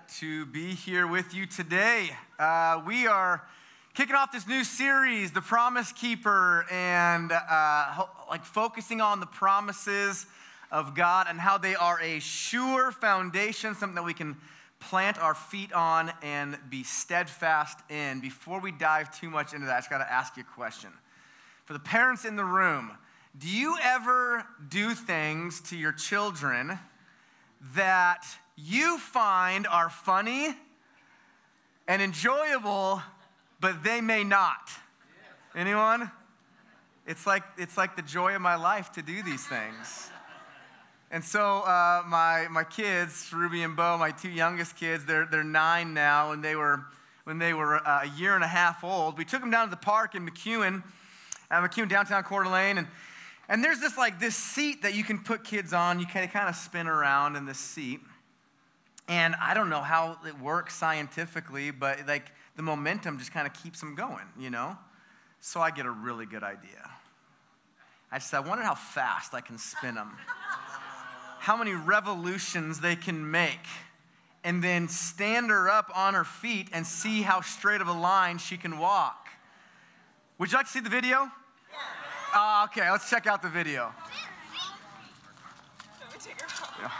to be here with you today. We are kicking off this new series, The Promise Keeper, and focusing on the promises of God and how they are a sure foundation, something that we can plant our feet on and be steadfast in. Before we dive too much into that, I just got to ask you a question. For the parents in the room, do you ever do things to your children that you find are funny and enjoyable, but they may not? Anyone? It's like the joy of my life to do these things. And so my kids, Ruby and Bo, my two youngest kids, they're 9 now, and when they were a year and a half old, we took them down to the park in McEwen, downtown Coeur d'Alene, and there's this seat that you can put kids on. You kind of spin around in this seat. And I don't know how it works scientifically, but the momentum just kind of keeps them going, you know? So I get a really good idea. I wonder how fast I can spin them. How many revolutions they can make. And then stand her up on her feet and see how straight of a line she can walk. Would you like to see the video? Okay, let's check out the video. Let me take her off. Yeah.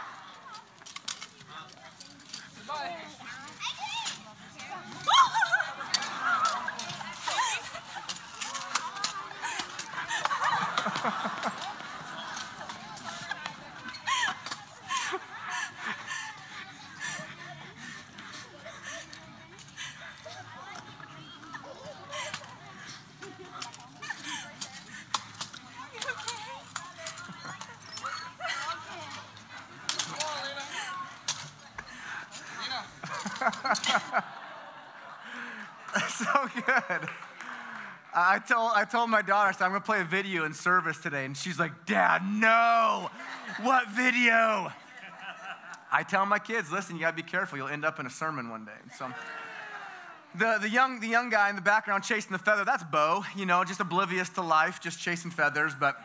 Bye. That's so good. I told my daughter, I said, I'm going to play a video in service today. And she's like, Dad, no. What video? I tell my kids, listen, you got to be careful. You'll end up in a sermon one day. So the young guy in the background chasing the feather, that's Bo, just oblivious to life, just chasing feathers. But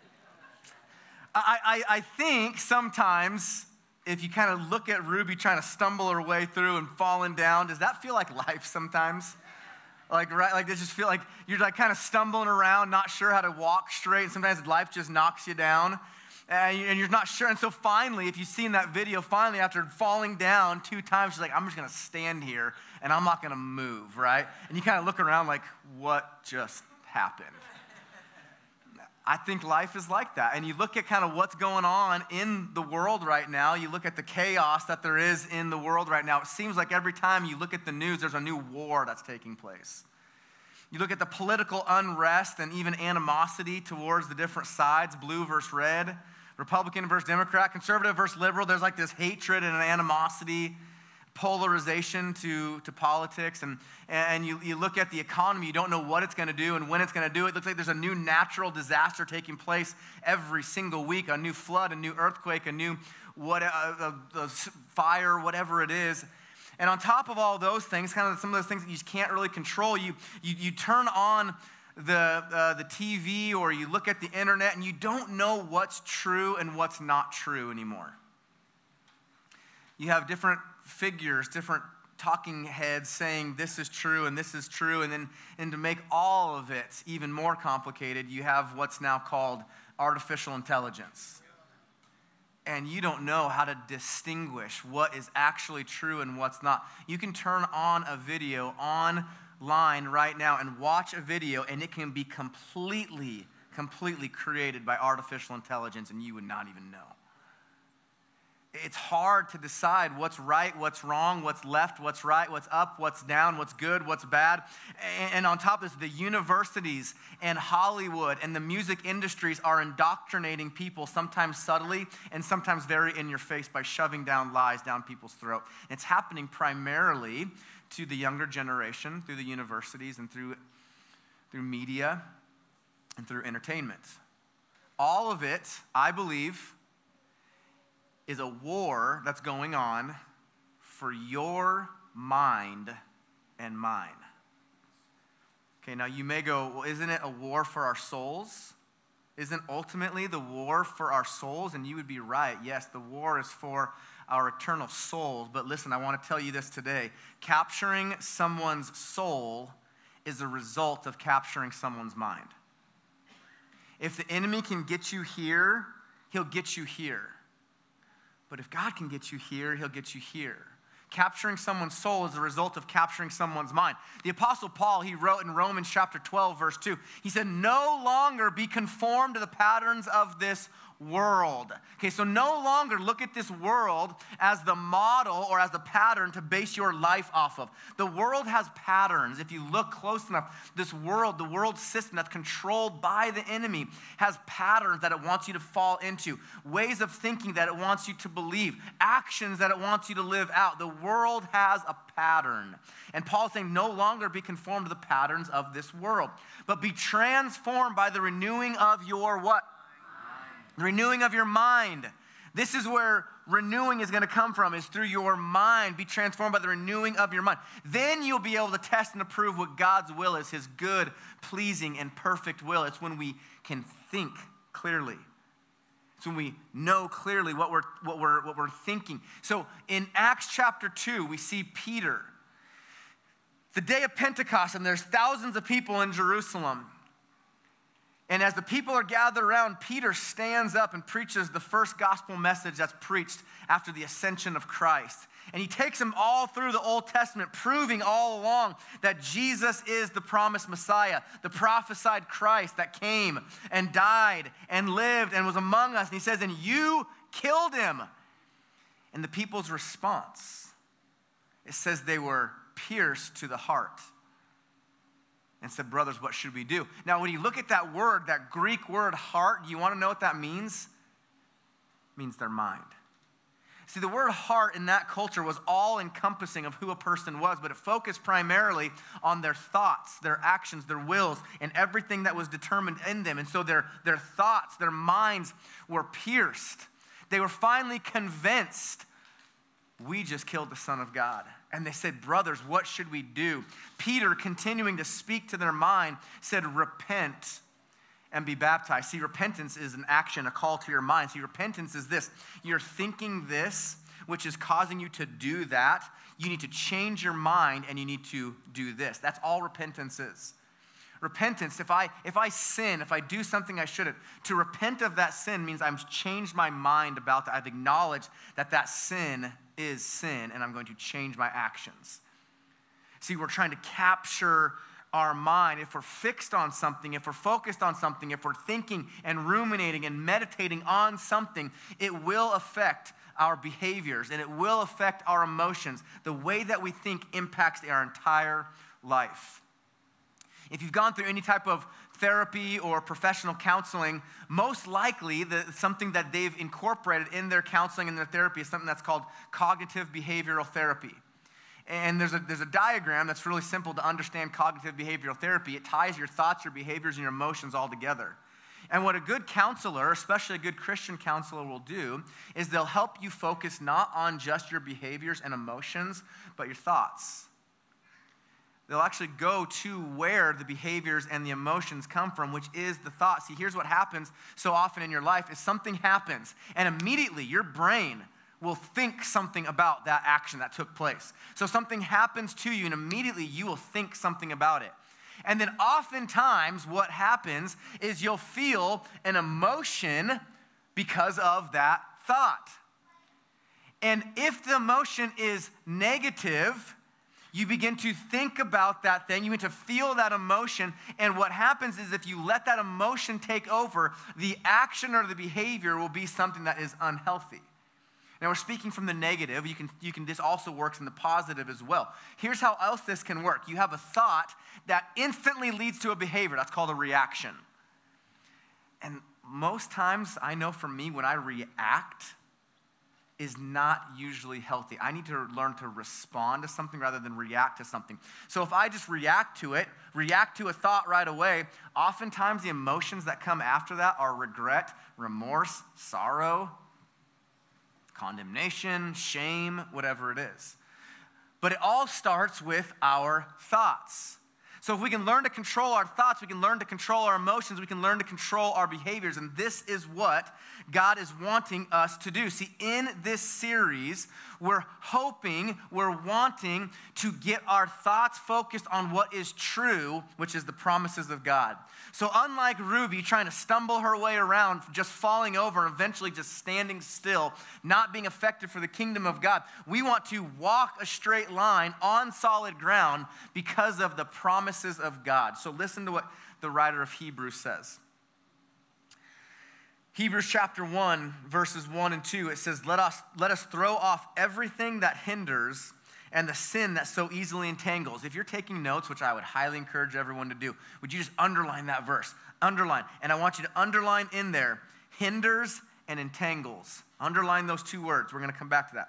I think sometimes if you kind of look at Ruby trying to stumble her way through and falling down, does that feel like life sometimes? Does just feel like you're kind of stumbling around, not sure how to walk straight, and sometimes life just knocks you down, and you're not sure. And so finally, if you've seen that video, after falling down 2 times, she's like, I'm just going to stand here, and I'm not going to move, right? And you kind of look around like, what just happened? I think life is like that. And you look at kind of what's going on in the world right now. You look at the chaos that there is in the world right now. It seems like every time you look at the news, there's a new war that's taking place. You look at the political unrest and even animosity towards the different sides, blue versus red, Republican versus Democrat, conservative versus liberal. There's this hatred and an animosity, polarization to politics, and you look at the economy, you don't know what it's going to do and when it's going to do it. It looks like there's a new natural disaster taking place every single week, a new flood, a new earthquake, a new fire, whatever it is. And on top of all those things, kind of some of those things that you just can't really control, you turn on the TV or you look at the internet and you don't know what's true and what's not true anymore. You have different figures, different talking heads saying this is true, and to make all of it even more complicated, you have what's now called artificial intelligence. And you don't know how to distinguish what is actually true and what's not. You can turn on a video online right now and watch a video, and it can be completely created by artificial intelligence, and you would not even know. It's hard to decide what's right, what's wrong, what's left, what's right, what's up, what's down, what's good, what's bad. And on top of this, the universities and Hollywood and the music industries are indoctrinating people, sometimes subtly and sometimes very in your face, by shoving down lies down people's throat. And it's happening primarily to the younger generation through the universities and through media and through entertainment. All of it, I believe, is a war that's going on for your mind and mine. Okay, now you may go, well, isn't it a war for our souls? Isn't ultimately the war for our souls? And you would be right. Yes, the war is for our eternal souls. But listen, I want to tell you this today. Capturing someone's soul is a result of capturing someone's mind. If the enemy can get you here, he'll get you here. But if God can get you here, he'll get you here. Capturing someone's soul is a result of capturing someone's mind. The Apostle Paul, he wrote in Romans chapter 12, verse 2, he said, no longer be conformed to the patterns of this world. Okay, so no longer look at this world as the model or as the pattern to base your life off of. The world has patterns. If you look close enough, this world, the world system that's controlled by the enemy, has patterns that it wants you to fall into, ways of thinking that it wants you to believe, actions that it wants you to live out. The world has a pattern. And Paul's saying, no longer be conformed to the patterns of this world, but be transformed by the renewing of your what? The renewing of your mind. This is where renewing is going to come from, is through your mind. Be transformed by the renewing of your mind. Then you'll be able to test and approve what God's will is, his good, pleasing, and perfect will. It's when we can think clearly. It's when we know clearly what we're thinking. So in Acts chapter 2, we see Peter. The day of Pentecost, and there's thousands of people in Jerusalem. And as the people are gathered around, Peter stands up and preaches the first gospel message that's preached after the ascension of Christ. And he takes them all through the Old Testament, proving all along that Jesus is the promised Messiah, the prophesied Christ that came and died and lived and was among us. And he says, and you killed him. And the people's response, it says they were pierced to the heart. And said, brothers, what should we do? Now, when you look at that word, that Greek word heart, you want to know what that means? It means their mind. See, the word heart in that culture was all-encompassing of who a person was, but it focused primarily on their thoughts, their actions, their wills, and everything that was determined in them. And so their thoughts, their minds were pierced. They were finally convinced, we just killed the Son of God. And they said, brothers, what should we do? Peter, continuing to speak to their mind, said, repent and be baptized. See, repentance is an action, a call to your mind. See, repentance is this. You're thinking this, which is causing you to do that. You need to change your mind and you need to do this. That's all repentance is. Repentance, if I sin, if I do something I shouldn't, to repent of that sin means I've changed my mind about that. I've acknowledged that sin is sin, and I'm going to change my actions. See, we're trying to capture our mind. If we're fixed on something, if we're focused on something, if we're thinking and ruminating and meditating on something, it will affect our behaviors, and it will affect our emotions. The way that we think impacts our entire life. If you've gone through any type of therapy or professional counseling, most likely something that they've incorporated in their counseling and their therapy is something that's called cognitive behavioral therapy. And there's a diagram that's really simple to understand cognitive behavioral therapy. It ties your thoughts, your behaviors, and your emotions all together. And what a good counselor, especially a good Christian counselor, will do is they'll help you focus not on just your behaviors and emotions, but your thoughts. They'll actually go to where the behaviors and the emotions come from, which is the thought. See, here's what happens so often in your life is something happens, and immediately your brain will think something about that action that took place. So something happens to you, and immediately you will think something about it. And then oftentimes what happens is you'll feel an emotion because of that thought. And if the emotion is negative, you begin to think about that thing. You begin to feel that emotion. And what happens is if you let that emotion take over, the action or the behavior will be something that is unhealthy. Now, we're speaking from the negative. This also works in the positive as well. Here's how else this can work. You have a thought that instantly leads to a behavior. That's called a reaction. And most times, I know for me, when I react, is not usually healthy. I need to learn to respond to something rather than react to something. So if I just react to a thought right away, oftentimes the emotions that come after that are regret, remorse, sorrow, condemnation, shame, whatever it is. But it all starts with our thoughts. So if we can learn to control our thoughts, we can learn to control our emotions, we can learn to control our behaviors. And this is what God is wanting us to do. See, in this series, we're wanting to get our thoughts focused on what is true, which is the promises of God. So unlike Ruby trying to stumble her way around, just falling over and eventually just standing still, not being effective for the kingdom of God, we want to walk a straight line on solid ground because of the promises of God. So listen to what the writer of Hebrews says. Hebrews chapter 1, verses 1 and 2, it says, let us throw off everything that hinders and the sin that so easily entangles. If you're taking notes, which I would highly encourage everyone to do, would you just underline that verse? Underline. And I want you to underline in there, hinders and entangles. Underline those two words. We're going to come back to that.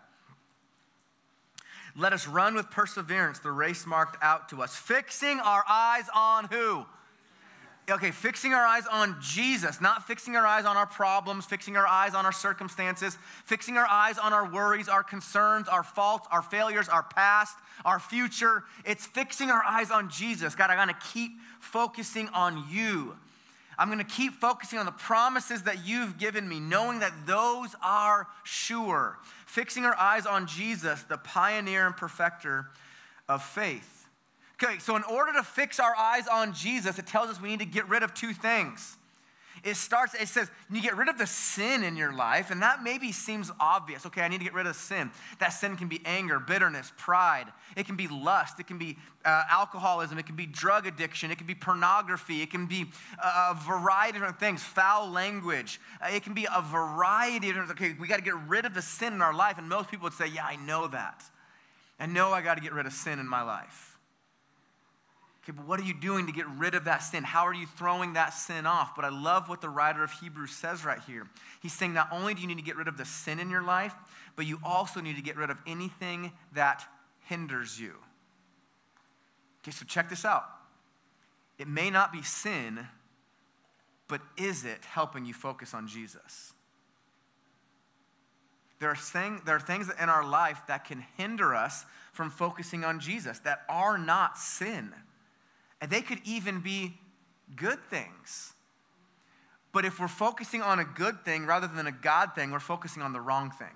Let us run with perseverance the race marked out to us, fixing our eyes on who? Okay, fixing our eyes on Jesus, not fixing our eyes on our problems, fixing our eyes on our circumstances, fixing our eyes on our worries, our concerns, our faults, our failures, our past, our future. It's fixing our eyes on Jesus. God, I'm going to keep focusing on you. I'm going to keep focusing on the promises that you've given me, knowing that those are sure. Fixing our eyes on Jesus, the pioneer and perfecter of faith. Okay, so in order to fix our eyes on Jesus, it tells us we need to get rid of two things. It says, you get rid of the sin in your life, and that maybe seems obvious. Okay, I need to get rid of sin. That sin can be anger, bitterness, pride. It can be lust. It can be alcoholism. It can be drug addiction. It can be pornography. It can be a variety of different things, foul language. It can be a variety of different things. Okay, we got to get rid of the sin in our life, and most people would say, yeah, I know that. I know I got to get rid of sin in my life. Okay, but what are you doing to get rid of that sin? How are you throwing that sin off? But I love what the writer of Hebrews says right here. He's saying not only do you need to get rid of the sin in your life, but you also need to get rid of anything that hinders you. Okay, so check this out. It may not be sin, but is it helping you focus on Jesus? There are things in our life that can hinder us from focusing on Jesus that are not sin. And they could even be good things. But if we're focusing on a good thing rather than a God thing, we're focusing on the wrong thing.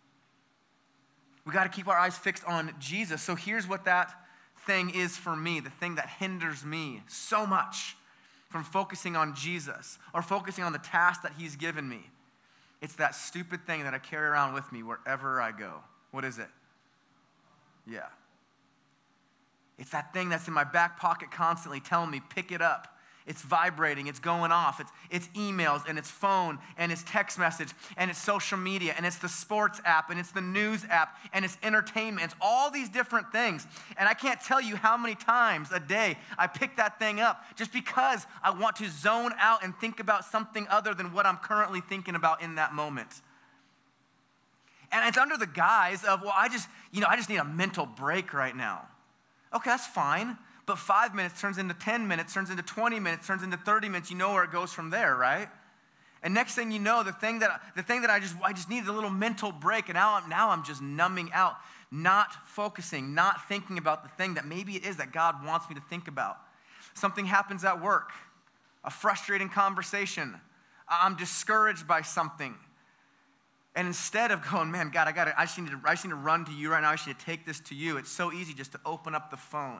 We got to keep our eyes fixed on Jesus. So here's what that thing is for me, the thing that hinders me so much from focusing on Jesus or focusing on the task that he's given me. It's that stupid thing that I carry around with me wherever I go. What is it? Yeah. It's that thing that's in my back pocket constantly telling me, pick it up. It's vibrating, it's going off. It's emails, and it's phone, and it's text message, and it's social media, and it's the sports app, and it's the news app, and it's entertainment. It's all these different things. And I can't tell you how many times a day I pick that thing up just because I want to zone out and think about something other than what I'm currently thinking about in that moment. And it's under the guise of, well, I just need a mental break right now. Okay, that's fine, but 5 minutes turns into 10 minutes, turns into 20 minutes, turns into 30 minutes. You know where it goes from there, right? And next thing you know, the thing that I just needed a little mental break, and now I'm just numbing out, not focusing, not thinking about the thing that maybe it is that God wants me to think about. Something happens at work, a frustrating conversation. I'm discouraged by something. And instead of going, man, God, I just need to run to you right now. I just need to take this to you. It's so easy just to open up the phone.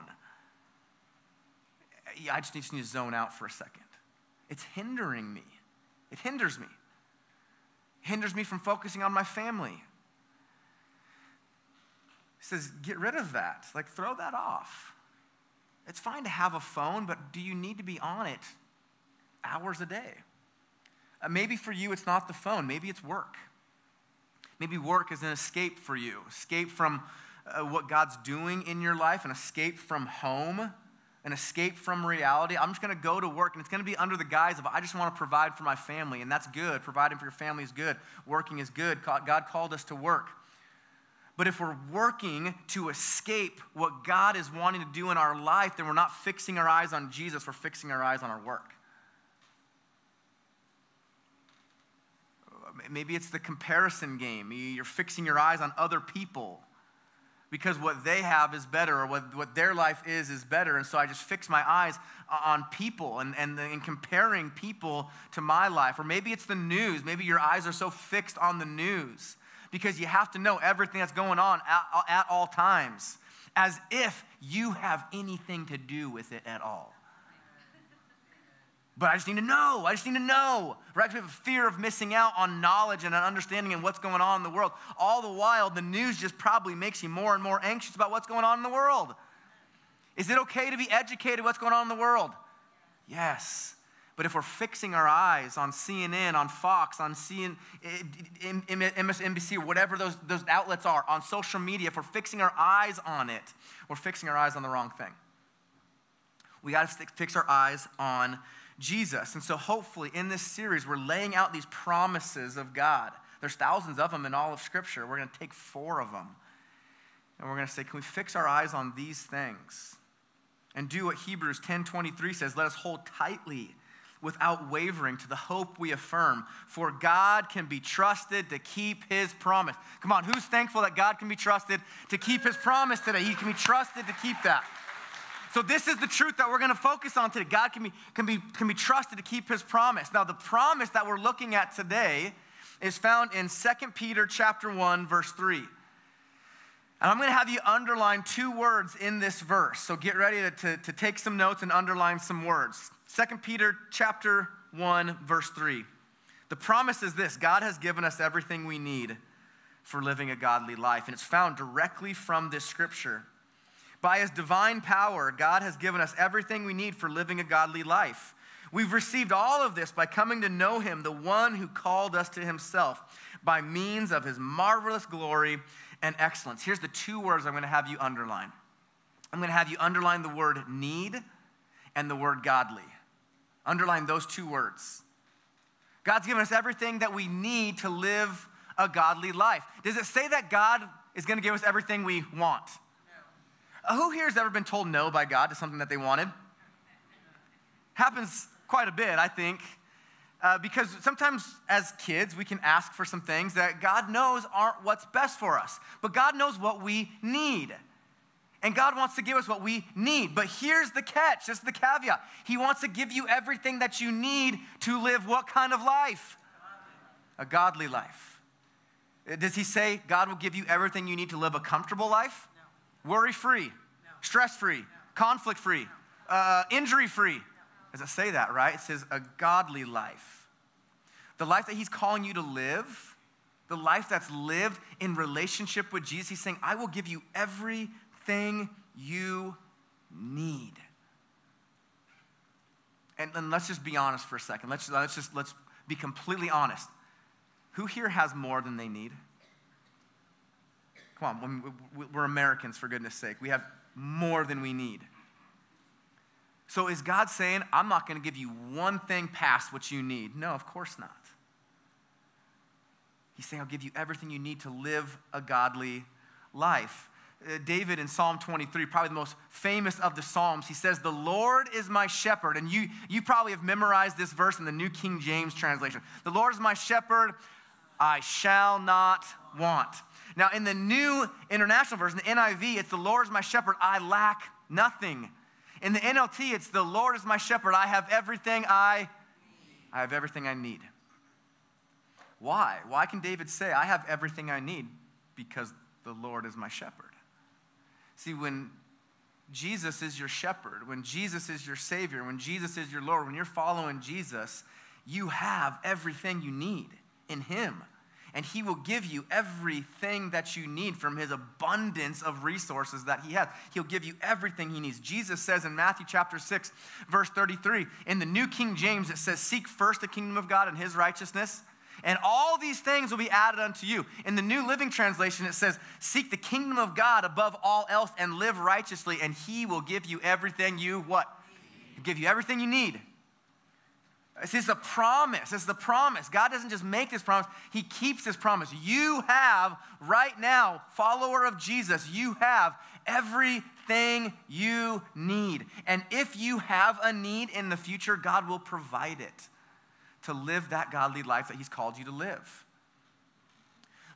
I just need to zone out for a second. It's hindering me. It hinders me. It hinders me from focusing on my family. He says, get rid of that. Like, throw that off. It's fine to have a phone, but do you need to be on it hours a day? Maybe for you, it's not the phone. Maybe it's work. Maybe work is an escape for you, escape from what God's doing in your life, an escape from home, an escape from reality. I'm just going to go to work, and it's going to be under the guise of I just want to provide for my family, and that's good. Providing for your family is good. Working is good. God called us to work. But if we're working to escape what God is wanting to do in our life, then we're not fixing our eyes on Jesus, we're fixing our eyes on our work. Maybe it's the comparison game. You're fixing your eyes on other people. because what they have is better, or what their life is better. And so I just fix my eyes on people and comparing people to my life. Or maybe it's the news. Maybe your eyes are so fixed on the news because you have to know everything that's going on at all times, as if you have anything to do with it at all. But I just need to know. I just need to know. Right? We have a fear of missing out on knowledge and an understanding of what's going on in the world. All the while, the news just probably makes you more and more anxious about what's going on in the world. Is it okay to be educated what's going on in the world? Yes. But if we're fixing our eyes on CNN, on Fox, on MSNBC, or whatever those outlets are, on social media, if we're fixing our eyes on it, we're fixing our eyes on the wrong thing. We got to fix our eyes on Jesus. And so hopefully in this series, we're laying out these promises of God. There's thousands of them in all of Scripture. We're going to take 4 of them. And we're going to say, can we fix our eyes on these things? And do what Hebrews 10:23 says, let us hold tightly without wavering to the hope we affirm. For God can be trusted to keep his promise. Come on, who's thankful that God can be trusted to keep his promise today? He can be trusted to keep that. So this is the truth that we're going to focus on today. God can be trusted to keep his promise. Now, the promise that we're looking at today is found in 2 Peter chapter 1, verse 3. And I'm going to have you underline 2 words in this verse. So get ready to take some notes and underline some words. 2 Peter chapter 1, verse 3. The promise is this: God has given us everything we need for living a godly life. And it's found directly from this scripture. By his divine power, God has given us everything we need for living a godly life. We've received all of this by coming to know him, the one who called us to himself, by means of his marvelous glory and excellence. Here's the 2 words I'm going to have you underline. I'm going to have you underline the word need and the word godly. Underline those 2 words. God's given us everything that we need to live a godly life. Does it say that God is going to give us everything we want? Who here has ever been told no by God to something that they wanted? Happens quite a bit, I think, because sometimes as kids we can ask for some things that God knows aren't what's best for us. But God knows what we need. And God wants to give us what we need. But here's the catch, this is the caveat. He wants to give you everything that you need to live what kind of life? A godly life. Does he say God will give you everything you need to live a comfortable life? Worry-free, stress-free, conflict-free, injury-free. Does it say that, right? It says a godly life. The life that he's calling you to live, the life that's lived in relationship with Jesus, he's saying, I will give you everything you need. And let's just be honest for a second. Let's be completely honest. Who here has more than they need? Come on, we're Americans, for goodness sake. We have more than we need. So is God saying, I'm not going to give you one thing past what you need? No, of course not. He's saying, I'll give you everything you need to live a godly life. David in Psalm 23, probably the most famous of the Psalms, he says, the Lord is my shepherd. And you probably have memorized this verse in the New King James translation. The Lord is my shepherd, I shall not want. Now, in the New International Version, the NIV, it's the Lord is my shepherd, I lack nothing. In the NLT, it's the Lord is my shepherd, I have everything I need. Why? Why can David say, I have everything I need? Because the Lord is my shepherd. See, when Jesus is your shepherd, when Jesus is your Savior, when Jesus is your Lord, when you're following Jesus, you have everything you need in him. And he will give you everything that you need from his abundance of resources that he has. He'll give you everything he needs. Jesus says in Matthew chapter 6, verse 33, in the New King James, it says, seek first the kingdom of God and his righteousness, and all these things will be added unto you. In the New Living Translation, it says, seek the kingdom of God above all else and live righteously, and he will give you everything you what? He'll give you everything you need. This is a promise. This is the promise. God doesn't just make this promise. He keeps this promise. You have right now, follower of Jesus, you have everything you need. And if you have a need in the future, God will provide it to live that godly life that he's called you to live.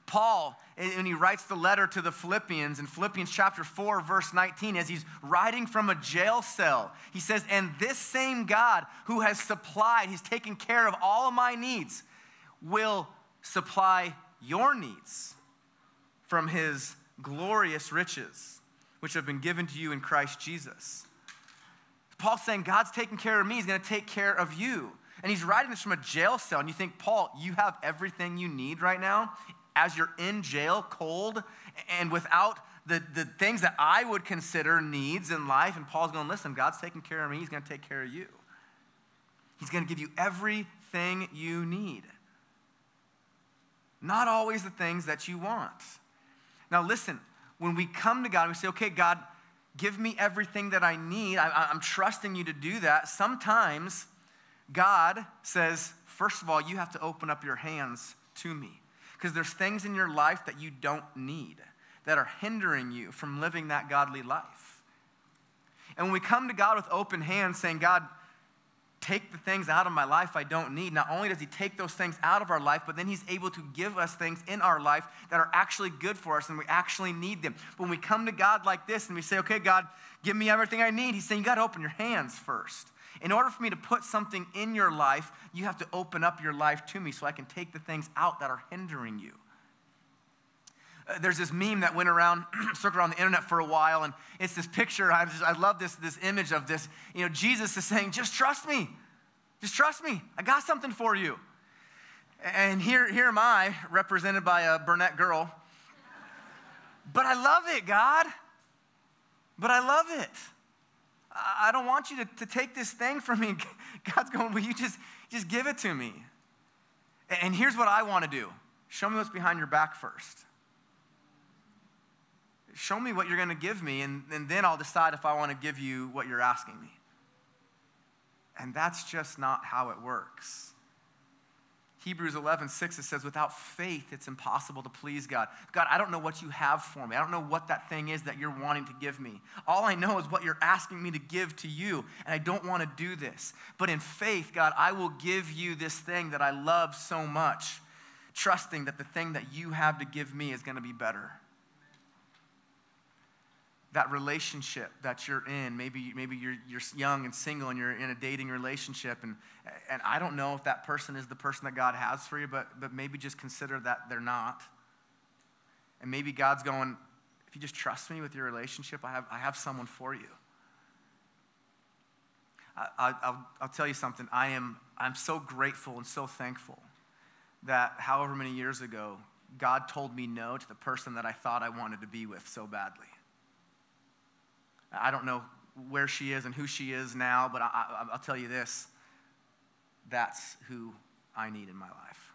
Paul, when he writes the letter to the Philippians, in Philippians chapter 4, verse 19, as he's writing from a jail cell, he says, and this same God who has supplied, he's taken care of all of my needs, will supply your needs from his glorious riches, which have been given to you in Christ Jesus. Paul's saying, God's taking care of me, he's going to take care of you. And he's writing this from a jail cell, and you think, Paul, you have everything you need right now? As you're in jail, cold, and without the things that I would consider needs in life. And Paul's going, listen, God's taking care of me. He's going to take care of you. He's going to give you everything you need. Not always the things that you want. Now listen, when we come to God and we say, okay, God, give me everything that I need. I'm trusting you to do that. Sometimes God says, first of all, you have to open up your hands to me. Because there's things in your life that you don't need, that are hindering you from living that godly life. And when we come to God with open hands saying, God, take the things out of my life I don't need, not only does he take those things out of our life, but then he's able to give us things in our life that are actually good for us and we actually need them. But when we come to God like this and we say, okay, God, give me everything I need, he's saying, you got to open your hands first. In order for me to put something in your life, you have to open up your life to me so I can take the things out that are hindering you. There's this meme that went around, circled around the internet for a while, and it's this picture. I love this image of this. You know, Jesus is saying, just trust me. Just trust me. I got something for you. And here am I, represented by a brunette girl. But I love it, God. But I love it. I don't want you to take this thing from me. God's going, will you just give it to me? And here's what I want to do. Show me what's behind your back first. Show me what you're going to give me, and then I'll decide if I want to give you what you're asking me. And that's just not how it works. Hebrews 11:6, it says, without faith, it's impossible to please God. God, I don't know what you have for me. I don't know what that thing is that you're wanting to give me. All I know is what you're asking me to give to you, and I don't want to do this. But in faith, God, I will give you this thing that I love so much, trusting that the thing that you have to give me is going to be better. That relationship that you're in, maybe you're young and single and you're in a dating relationship, and I don't know if that person is the person that God has for you, but maybe just consider that they're not. And maybe God's going, if you just trust me with your relationship, I have someone for you. I'll tell you something. I'm so grateful and so thankful that however many years ago, God told me no to the person that I thought I wanted to be with so badly. I don't know where she is and who she is now, but I'll tell you this. That's who I need in my life.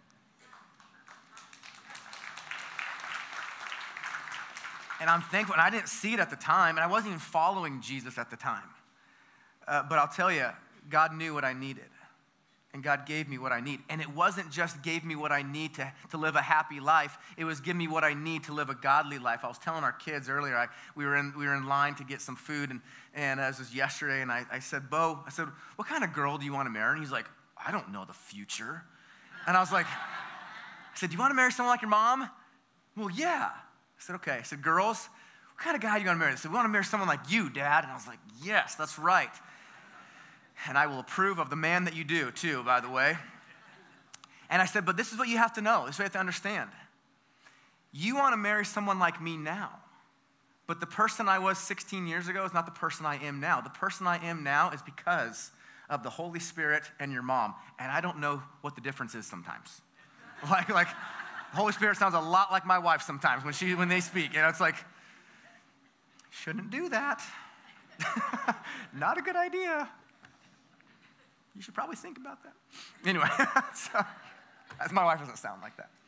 And I'm thankful, and I didn't see it at the time, and I wasn't even following Jesus at the time. But I'll tell you, God knew what I needed. And God gave me what I need. And it wasn't just gave me what I need to live a happy life. It was give me what I need to live a godly life. I was telling our kids earlier, we were in line to get some food, and this was yesterday, and I said, Bo, what kind of girl do you want to marry? And he's like, I don't know the future. And I said, do you want to marry someone like your mom? Well, yeah. I said, okay. I said, girls, what kind of guy do you want to marry? They said, we want to marry someone like you, Dad. And I was like, yes, that's right. And I will approve of the man that you do, too, by the way. And I said, but this is what you have to know. This is what you have to understand. You want to marry someone like me now. But the person I was 16 years ago is not the person I am now. The person I am now is because of the Holy Spirit and your mom. And I don't know what the difference is sometimes. Like the Holy Spirit sounds a lot like my wife sometimes when they speak. You know, it's like, shouldn't do that. Not a good idea. You should probably think about that. Anyway, my wife doesn't sound like that.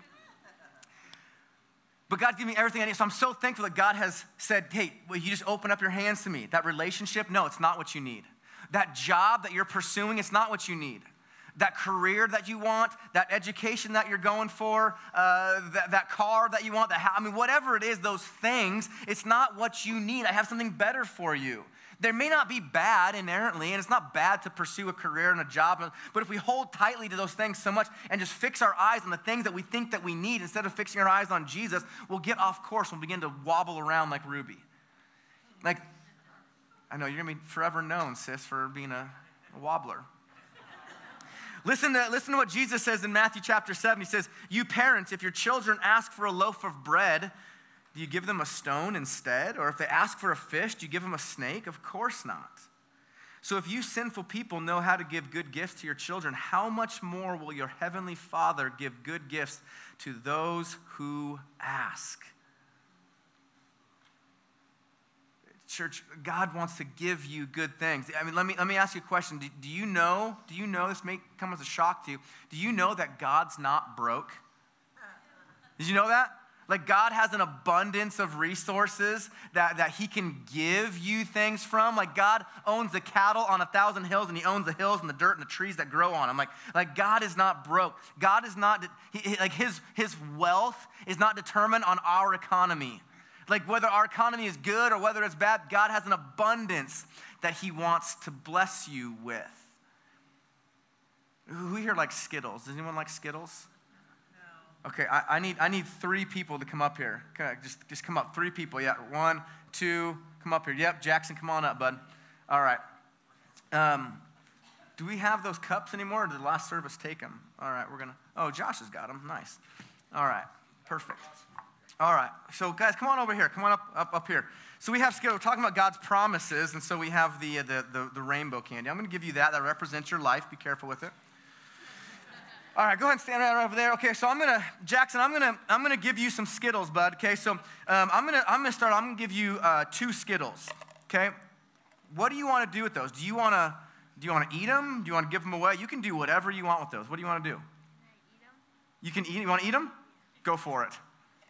But God's giving me everything I need. So I'm so thankful that God has said, hey, will you just open up your hands to me? That relationship, no, it's not what you need. That job that you're pursuing, it's not what you need. That career that you want, that education that you're going for, that car that you want, whatever it is, those things, it's not what you need. I have something better for you. They may not be bad inherently, and it's not bad to pursue a career and a job, but if we hold tightly to those things so much and just fix our eyes on the things that we think that we need instead of fixing our eyes on Jesus, we'll get off course and we'll begin to wobble around like Ruby. Like, I know, you're going to be forever known, sis, for being a wobbler. Listen to what Jesus says in Matthew chapter 7. He says, you parents, if your children ask for a loaf of bread, do you give them a stone instead? Or if they ask for a fish, do you give them a snake? Of course not. So if you sinful people know how to give good gifts to your children, how much more will your heavenly Father give good gifts to those who ask? Church, God wants to give you good things. I mean, let me ask you a question. Do you know, this may come as a shock to you, do you know that God's not broke? Did you know that? Like, God has an abundance of resources that he can give you things from. Like, God owns the cattle on 1,000 hills, and he owns the hills and the dirt and the trees that grow on them. Like God is not broke. God is not, his wealth is not determined on our economy. Like, whether our economy is good or whether it's bad, God has an abundance that he wants to bless you with. Who here likes Skittles? Does anyone like Skittles? Okay, I need 3 people to come up here. Okay, just come up. 3 people, yeah. 1, 2, come up here. Yep, Jackson, come on up, bud. All right. Do we have those cups anymore, or did the last service take them? All right, Josh has got them. Nice. All right, perfect. All right, so guys, come on over here. Come on up here. So we have Skittles. We're talking about God's promises, and so we have the rainbow candy. I'm going to give you that. That represents your life. Be careful with it. All right, go ahead and stand right over there. Okay, so Jackson, I'm gonna give you some Skittles, bud. Okay, so I'm gonna give you 2 Skittles. Okay, what do you want to do with those? Do you want to eat them? Do you want to give them away? You can do whatever you want with those. What do you want to do? Can I eat them? You can eat. You want to eat them? Go for it.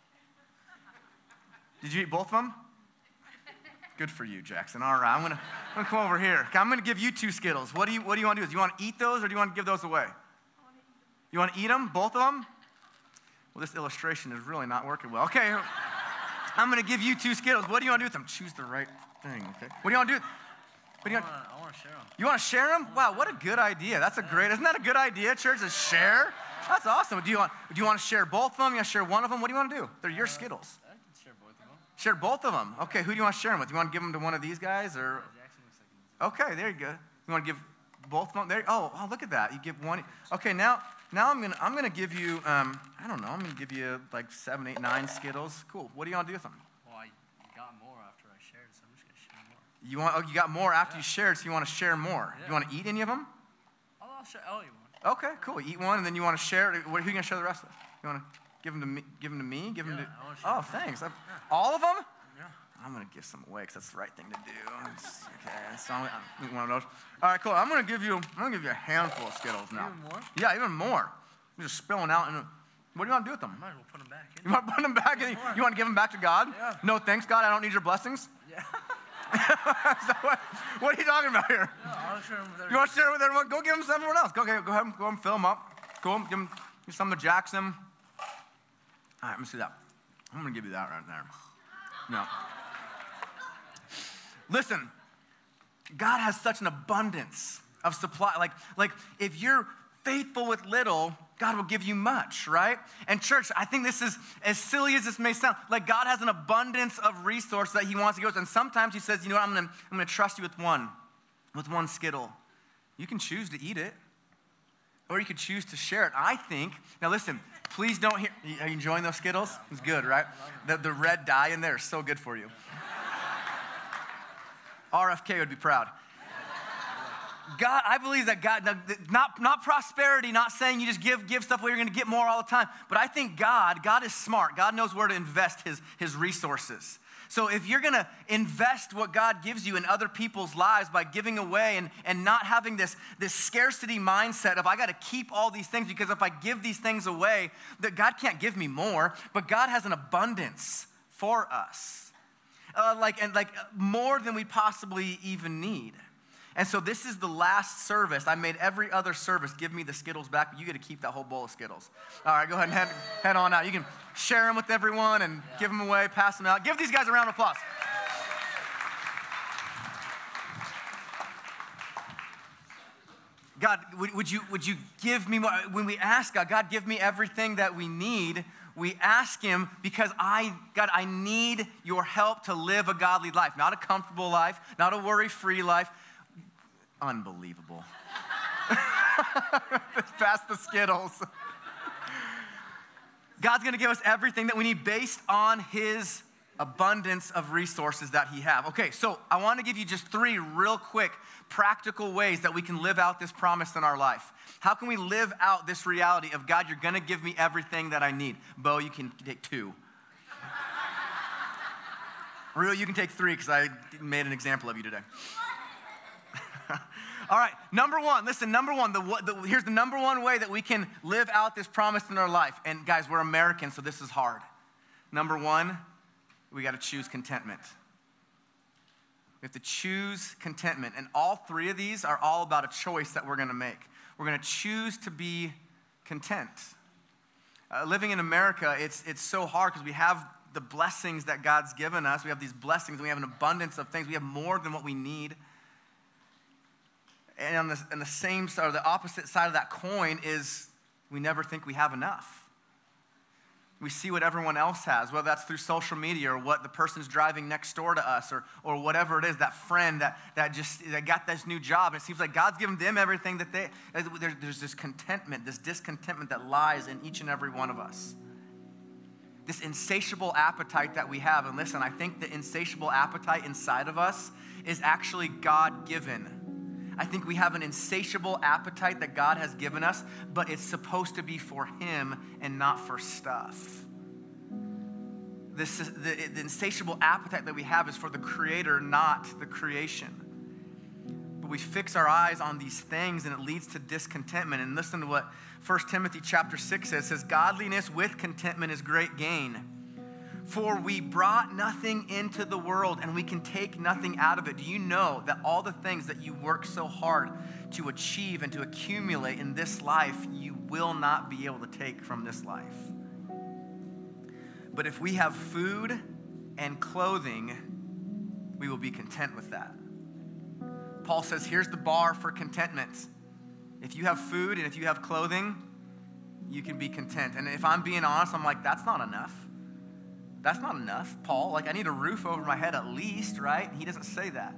Did you eat both of them? Good for you, Jackson. All right, I'm gonna come over here. Okay, I'm gonna give you 2 Skittles. What do you want to do? Do you want to eat those, or do you want to give those away? You want to eat them, both of them? Well, this illustration is really not working well. Okay, I'm going to give you 2 Skittles. What do you want to do with them? Choose the right thing, okay? What do you want to do? I want to share them. You want to share them? Wow, what a good idea. Isn't that a good idea, church, to share? That's awesome. Do you want to share both of them? You want to share one of them? What do you want to do? They're your Skittles. I can share both of them. Share both of them. Okay, who do you want to share them with? You want to give them to one of these guys? Or? Okay, there you go. You want to give both of them? There. Oh, look at that. You give one. Okay, now I'm gonna give you I'm gonna give you like 7, 8, 9 Skittles. Cool. What do you want to do with them? Well, I got more after I shared, so I'm just gonna share more. You got more after you shared, so you want to share more. Yeah. You want to eat any of them? I'll eat one. Okay, cool. Eat one, and then you want to share. Who are you gonna share the rest with? You want to give them to me? Give them to me? Give them to. Oh, thanks. All of them? Yeah. I'm gonna give some away because that's the right thing to do. Okay, so I'm gonna eat one of those. All right, cool. I'm gonna give you a handful of Skittles now. Even more? Yeah, even more. I'm just spilling out. And what do you want to do with them? I might as well put them back in. You want to put them back in? You want to give them back to God? Yeah. No, thanks, God. I don't need your blessings. Yeah. What are you talking about here? No, I'll share them with everyone. You want to share them with everyone? Go give them to everyone else. Go ahead and fill them up. Cool. Give some to Jackson. All right, let me see that. I'm gonna give you that right there. No. Listen, God has such an abundance of supply. Like if you're faithful with little, God will give you much, right? And church, I think this is, as silly as this may sound, like God has an abundance of resources that he wants to give us. And sometimes he says, you know what, I'm gonna trust you with one Skittle. You can choose to eat it, or you could choose to share it. I think, now listen, please don't hear, are you enjoying those Skittles? It's good, right? The red dye in there is so good for you. RFK would be proud. God, I believe that God, not prosperity, not saying you just give stuff where you're going to get more all the time, but I think God is smart. God knows where to invest his resources. So if you're going to invest what God gives you in other people's lives by giving away and not having this scarcity mindset of I got to keep all these things because if I give these things away, that God can't give me more, but God has an abundance for us. More than we possibly even need. And so this is the last service. I made every other service give me the Skittles back, but you get to keep that whole bowl of Skittles. All right, go ahead and head on out. You can share them with everyone and give them away, pass them out. Give these guys a round of applause. God, would you give me more? When we ask God, God, give me everything that we need, we ask him because God, I need your help to live a godly life, not a comfortable life, not a worry-free life. Unbelievable. Pass the Skittles. God's going to give us everything that we need based on his abundance of resources that he have. Okay, so I want to give you just 3 real quick practical ways that we can live out this promise in our life. How can we live out this reality of, God, you're going to give me everything that I need? Bo, you can take 2. Real, you can take 3 because I made an example of you today. All right, number 1, listen, here's the number 1 way that we can live out this promise in our life. And guys, we're Americans, so this is hard. Number 1, we got to choose contentment. We have to choose contentment. And all 3 of these are all about a choice that we're going to make. We're going to choose to be content. Living in America, it's so hard because we have the blessings that God's given us. We have these blessings, and we have an abundance of things. We have more than what we need. And on the same side, or the opposite side of that coin is we never think we have enough. We see what everyone else has, whether that's through social media or what the person's driving next door to us or whatever it is, that friend that got this new job. And it seems like God's given them everything that there's this contentment, this discontentment that lies in each and every one of us. This insatiable appetite that we have. And listen, I think the insatiable appetite inside of us is actually God-given. I think we have an insatiable appetite that God has given us, but it's supposed to be for him and not for stuff. The insatiable appetite that we have is for the Creator, not the creation. But we fix our eyes on these things and it leads to discontentment. And listen to what 1 Timothy chapter 6 says. It says, godliness with contentment is great gain. For we brought nothing into the world and we can take nothing out of it. Do you know that all the things that you work so hard to achieve and to accumulate in this life, you will not be able to take from this life? But if we have food and clothing, we will be content with that. Paul says, here's the bar for contentment. If you have food and if you have clothing, you can be content. And if I'm being honest, I'm like, that's not enough. That's not enough, Paul. Like, I need a roof over my head at least, right? He doesn't say that.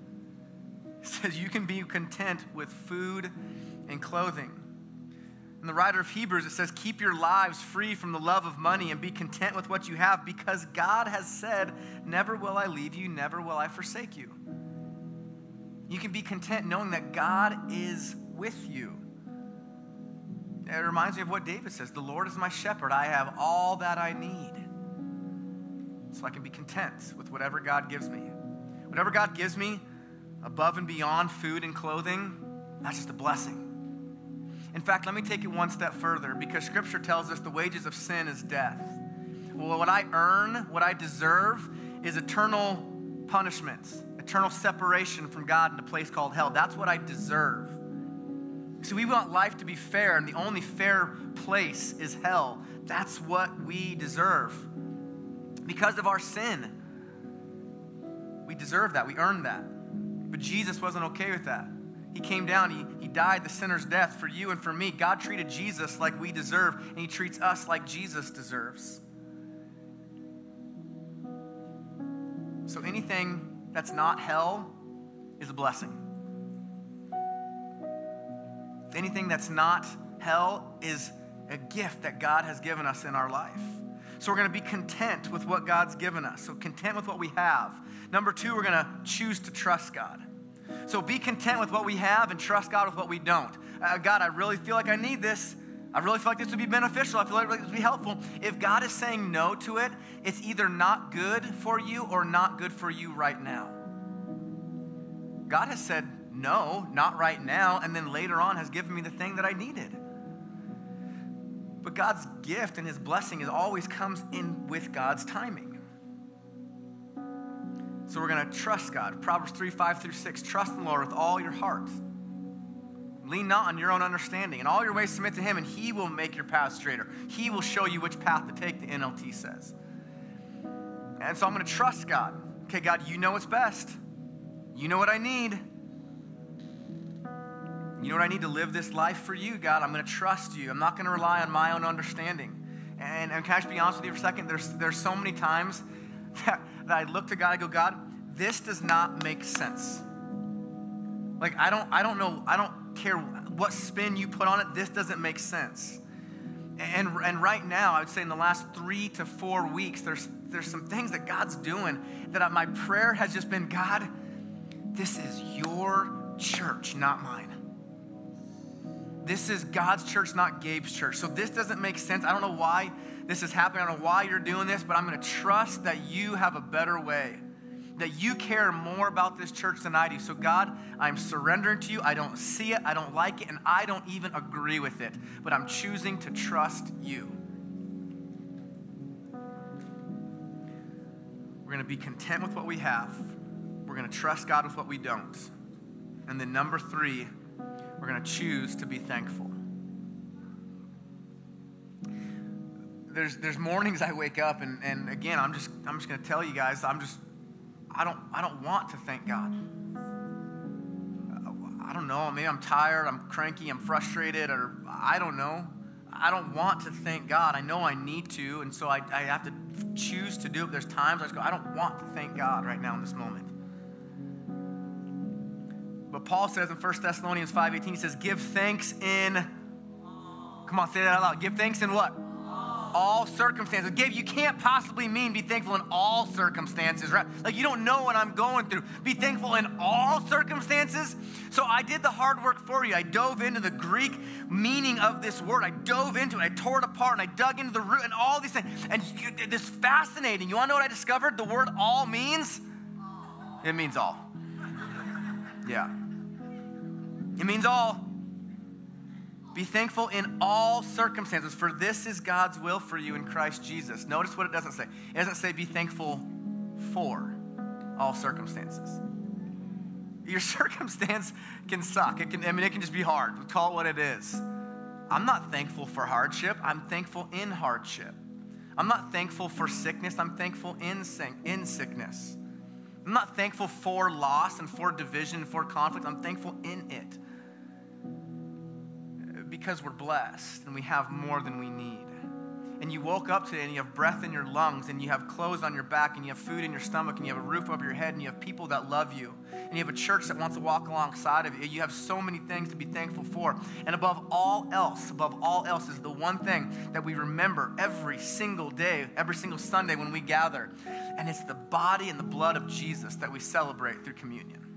He says you can be content with food and clothing. In the writer of Hebrews, it says, keep your lives free from the love of money and be content with what you have because God has said, never will I leave you, never will I forsake you. You can be content knowing that God is with you. It reminds me of what David says, the Lord is my shepherd, I have all that I need. So I can be content with whatever God gives me. Whatever God gives me above and beyond food and clothing, that's just a blessing. In fact, let me take it one step further because Scripture tells us the wages of sin is death. Well, what I earn, what I deserve is eternal punishment, eternal separation from God in a place called hell. That's what I deserve. So we want life to be fair, and the only fair place is hell. That's what we deserve. Because of our sin, we deserve that. We earned that. But Jesus wasn't okay with that. He came down. He died the sinner's death for you and for me. God treated Jesus like we deserve, and he treats us like Jesus deserves. So anything that's not hell is a blessing. Anything that's not hell is a gift that God has given us in our life. So we're going to be content with what God's given us. So content with what we have. Number 2, we're going to choose to trust God. So be content with what we have and trust God with what we don't. God, I really feel like I need this. I really feel like this would be beneficial. I feel like this would be helpful. If God is saying no to it, it's either not good for you or not good for you right now. God has said no, not right now, and then later on has given me the thing that I needed. But God's gift and his blessing always comes in with God's timing. So we're going to trust God. Proverbs 3:5-6. Trust in the Lord with all your heart. Lean not on your own understanding. In all your ways submit to him, and he will make your path straighter. He will show you which path to take, the NLT says. And so I'm going to trust God. Okay, God, you know what's best. You know what I need. You know what, I need to live this life for you, God. I'm going to trust you. I'm not going to rely on my own understanding. And can I just be honest with you for a second? There's so many times that I look to God, I go, God, this does not make sense. Like, I don't know, I don't care what spin you put on it, this doesn't make sense. And right now, I would say in the last 3 to 4 weeks, there's some things that God's doing that my prayer has just been, God, this is your church, not mine. This is God's church, not Gabe's church. So this doesn't make sense. I don't know why this is happening. I don't know why you're doing this, but I'm going to trust that you have a better way, that you care more about this church than I do. So God, I'm surrendering to you. I don't see it, I don't like it, and I don't even agree with it, but I'm choosing to trust you. We're going to be content with what we have. We're going to trust God with what we don't. And then number 3, we're going to choose to be thankful. There's mornings I wake up and again, I'm just going to tell you guys, I don't want to thank God. I don't know, maybe I'm tired, I'm cranky, I'm frustrated, or I don't know. I don't want to thank God. I know I need to, and so I have to choose to do it. There's times I just go, I don't want to thank God right now in this moment. But Paul says in 1 Thessalonians 5:18, he says, give thanks in, come on, say that out loud. Give thanks in what? All circumstances. Gabe, you can't possibly mean be thankful in all circumstances, right? Like, you don't know what I'm going through. Be thankful in all circumstances. So I did the hard work for you. I dove into the Greek meaning of this word. I dove into it. I tore it apart, and I dug into the root and all these things. And this is fascinating. You want to know what I discovered? The word all means? It means all. Yeah. It means all. Be thankful in all circumstances, for this is God's will for you in Christ Jesus. Notice what it doesn't say. It doesn't say be thankful for all circumstances. Your circumstance can suck. It can just be hard. We'll call it what it is. I'm not thankful for hardship. I'm thankful in hardship. I'm not thankful for sickness. I'm thankful in sickness. I'm not thankful for loss and for division and for conflict. I'm thankful in it. Because we're blessed and we have more than we need. And you woke up today and you have breath in your lungs and you have clothes on your back and you have food in your stomach and you have a roof over your head and you have people that love you and you have a church that wants to walk alongside of you. You have so many things to be thankful for. And above all else is the one thing that we remember every single day, every single Sunday when we gather. And it's the body and the blood of Jesus that we celebrate through communion.